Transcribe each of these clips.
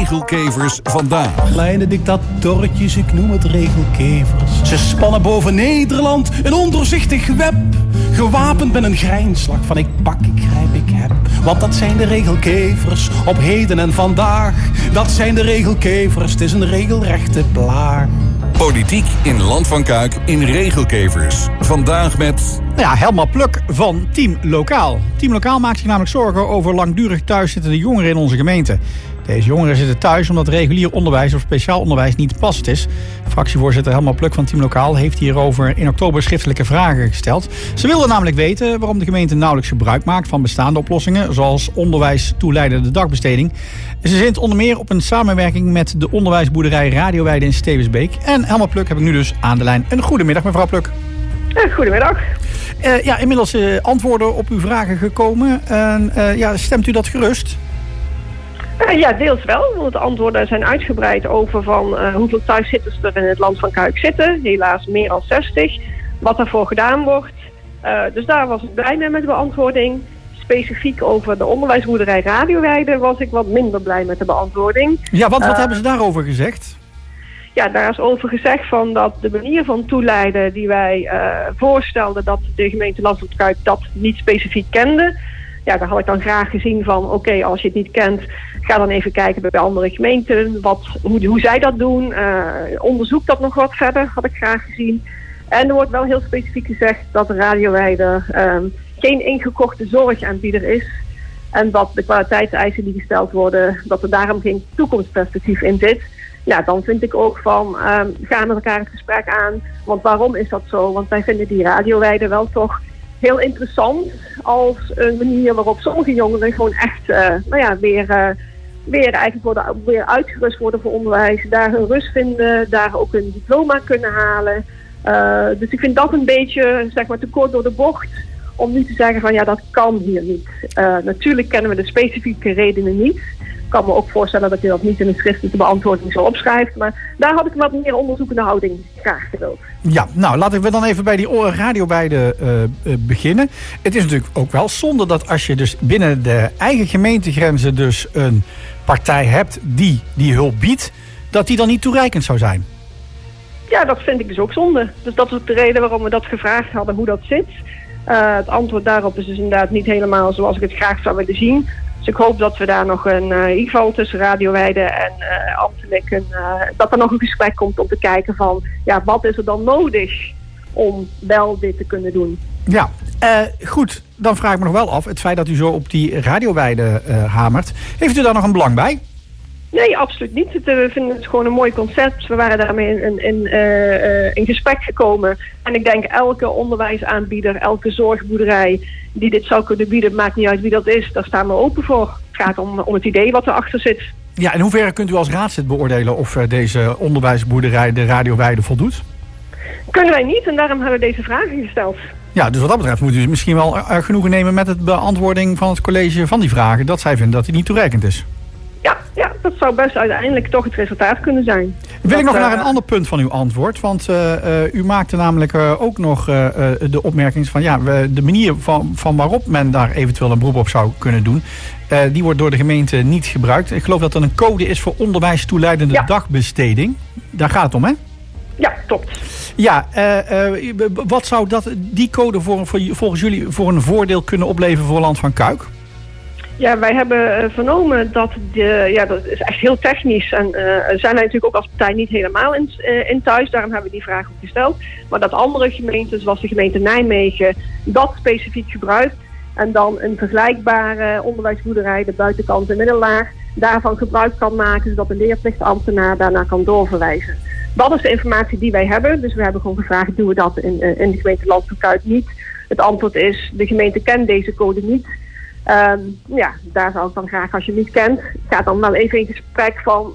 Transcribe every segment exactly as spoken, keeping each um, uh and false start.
regelkevers vandaag. Kleine dictatortjes, ik noem het regelkevers. Ze spannen boven Nederland een ondoorzichtig web. Gewapend met een grijnslach van ik pak, ik grijp, ik heb. Want dat zijn de regelkevers op heden en vandaag. Dat zijn de regelkevers, het is een regelrechte plaag. Politiek in Land van Kuik in regelkevers. Vandaag met... Ja, Helma Pluk van Team Lokaal. Team Lokaal maakt zich namelijk zorgen over langdurig thuiszittende jongeren in onze gemeente. Deze jongeren zitten thuis omdat regulier onderwijs of speciaal onderwijs niet passend is. Fractievoorzitter Helma Pluk van Team Lokaal heeft hierover in oktober schriftelijke vragen gesteld. Ze wilden namelijk weten waarom de gemeente nauwelijks gebruik maakt van bestaande oplossingen, zoals onderwijs toeleidende dagbesteding. Ze zint onder meer op een samenwerking met de onderwijsboerderij Radioweide in Stevensbeek. En Helma Pluk heb ik nu dus aan de lijn. Een goedemiddag, mevrouw Pluk. Goedemiddag. Uh, ja, inmiddels uh, antwoorden op uw vragen gekomen. Uh, uh, ja, stemt u dat gerust? Uh, ja, deels wel. Want de antwoorden zijn uitgebreid over van uh, hoeveel thuiszitters er in het Land van Kuik zitten. Helaas meer dan zestig. Wat daarvoor gedaan wordt. Uh, dus daar was ik blij mee met de beantwoording. Specifiek over de onderwijsboerderij Radioweide was ik wat minder blij met de beantwoording. Ja, want wat uh, hebben ze daarover gezegd? Ja, daar is over gezegd van dat de manier van toeleiden die wij uh, voorstelden, dat de gemeente Land van Kuik dat niet specifiek kende. Ja, daar had ik dan graag gezien van, oké, okay, als je het niet kent, ga dan even kijken bij andere gemeenten, wat, hoe, hoe zij dat doen. Uh, onderzoek dat nog wat verder, had ik graag gezien. En er wordt wel heel specifiek gezegd dat de Radioweide um, geen ingekochte zorgaanbieder is. En dat de kwaliteitseisen die gesteld worden, dat er daarom geen toekomstperspectief in zit. Ja, dan vind ik ook van, um, ga met elkaar het gesprek aan. Want waarom is dat zo? Want wij vinden die Radioweide wel toch heel interessant als een manier waarop sommige jongeren gewoon echt uh, nou ja, weer, uh, weer, eigenlijk worden, weer uitgerust worden voor onderwijs. Daar hun rust vinden, daar ook een diploma kunnen halen. Uh, dus ik vind dat een beetje, zeg maar, te kort door de bocht. Om niet te zeggen van ja, dat kan hier niet. Uh, natuurlijk kennen we de specifieke redenen niet. Ik kan me ook voorstellen dat je dat niet in een schriftelijke beantwoording zo opschrijft. Maar daar had ik wat meer onderzoekende houding graag gewild. Ja, nou laten we dan even bij die Radioweide uh, uh, beginnen. Het is natuurlijk ook wel zonde dat als je dus binnen de eigen gemeentegrenzen dus een partij hebt die die hulp biedt, dat die dan niet toereikend zou zijn. Ja, dat vind ik dus ook zonde. Dus dat is ook de reden waarom we dat gevraagd hadden, hoe dat zit. Uh, het antwoord daarop is dus inderdaad niet helemaal zoals ik het graag zou willen zien. Dus ik hoop dat we daar nog een, uh, in ieder geval tussen Radioweide en uh, ambtelijk, een, uh, dat er nog een gesprek komt om te kijken van, ja, wat is er dan nodig om wel dit te kunnen doen? Ja, uh, goed. Dan vraag ik me nog wel af, het feit dat u zo op die Radioweide uh, hamert, heeft u daar nog een belang bij? Nee, absoluut niet. Het, we vinden het gewoon een mooi concept. We waren daarmee in, in, in, uh, in gesprek gekomen. En ik denk elke onderwijsaanbieder, elke zorgboerderij die dit zou kunnen bieden, maakt niet uit wie dat is. Daar staan we open voor. Het gaat om, om het idee wat erachter zit. Ja, in hoeverre kunt u als raadslid beoordelen of uh, deze onderwijsboerderij de Radioweide voldoet? Kunnen wij niet en daarom hebben we deze vragen gesteld. Ja, dus wat dat betreft moet u misschien wel uh, genoegen nemen met het beantwoording van het college van die vragen. Dat zij vinden dat die niet toereikend is. Ja, ja, dat zou best uiteindelijk toch het resultaat kunnen zijn. Wil dat, ik nog uh, naar een ander punt van uw antwoord. Want uh, uh, u maakte namelijk uh, ook nog uh, uh, de opmerking van ja, we, de manier van, van waarop men daar eventueel een beroep op zou kunnen doen. Uh, die wordt door de gemeente niet gebruikt. Ik geloof dat er een code is voor onderwijs toeleidende ja. dagbesteding. Daar gaat het om, hè? Ja, klopt. Ja, uh, uh, wat zou dat, die code voor, voor, volgens jullie voor een voordeel kunnen opleveren voor Land van Kuik? Ja, wij hebben vernomen dat, de, ja, dat is echt heel technisch. En uh, zijn wij natuurlijk ook als partij niet helemaal in, uh, in thuis. Daarom hebben we die vraag ook gesteld. Maar dat andere gemeenten, zoals de gemeente Nijmegen, dat specifiek gebruikt. En dan een vergelijkbare onderwijsboerderij, de buitenkant en middellaag, daarvan gebruik kan maken, zodat de leerplichtambtenaar daarna kan doorverwijzen. Dat is de informatie die wij hebben. Dus we hebben gewoon gevraagd, doen we dat in, in de gemeente Land van Kuik niet? Het antwoord is, de gemeente kent deze code niet. Um, ja, daar zou ik dan graag, als je het niet kent, ga dan wel even in gesprek van,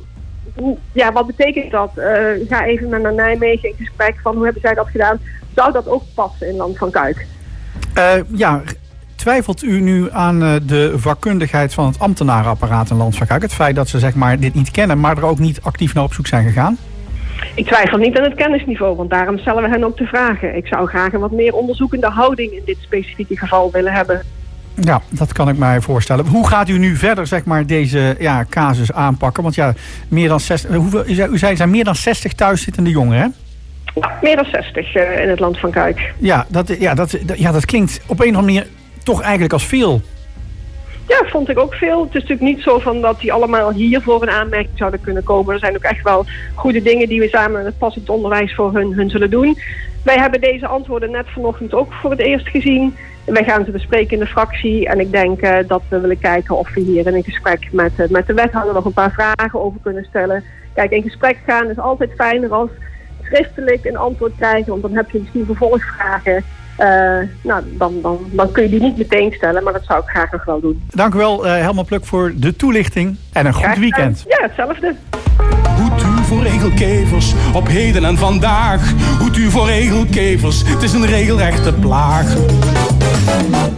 ja, wat betekent dat? Uh, ga even naar Nijmegen in gesprek van, hoe hebben zij dat gedaan? Zou dat ook passen in Land van Kuik? Uh, ja, twijfelt u nu aan uh, de vakkundigheid van het ambtenarenapparaat in Land van Kuik? Het feit dat ze zeg maar dit niet kennen, maar er ook niet actief naar op zoek zijn gegaan? Ik twijfel niet aan het kennisniveau, want daarom stellen we hen ook de vragen. Ik zou graag een wat meer onderzoekende houding in dit specifieke geval willen hebben. Ja, dat kan ik mij voorstellen. Hoe gaat u nu verder, zeg maar, deze ja, casus aanpakken? Want ja, meer dan zestig, hoeveel, u zei, u zei, er zijn meer dan zestig thuiszittende jongeren, hè? Ja, meer dan zestig uh, in het Land van Kuik. Ja dat, ja, dat, ja, dat klinkt op een of andere manier toch eigenlijk als veel. Ja, vond ik ook veel. Het is natuurlijk niet zo van dat die allemaal hier voor een aanmerking zouden kunnen komen. Er zijn ook echt wel goede dingen die we samen met het passend onderwijs voor hun, hun zullen doen. Wij hebben deze antwoorden net vanochtend ook voor het eerst gezien. Wij gaan ze bespreken in de fractie. En ik denk uh, dat we willen kijken of we hier in een gesprek met, uh, met de wethouder nog een paar vragen over kunnen stellen. Kijk, in gesprek gaan is altijd fijner als schriftelijk een antwoord krijgen. Want dan heb je misschien vervolgvragen. Uh, nou, dan, dan, dan kun je die niet meteen stellen, maar dat zou ik graag nog wel doen. Dank u wel, uh, Helma Pluk, voor de toelichting en een goed weekend. Ja, hetzelfde. Hoed u voor regelkevers op heden en vandaag. Hoed u voor regelkevers, het is een regelrechte plaag.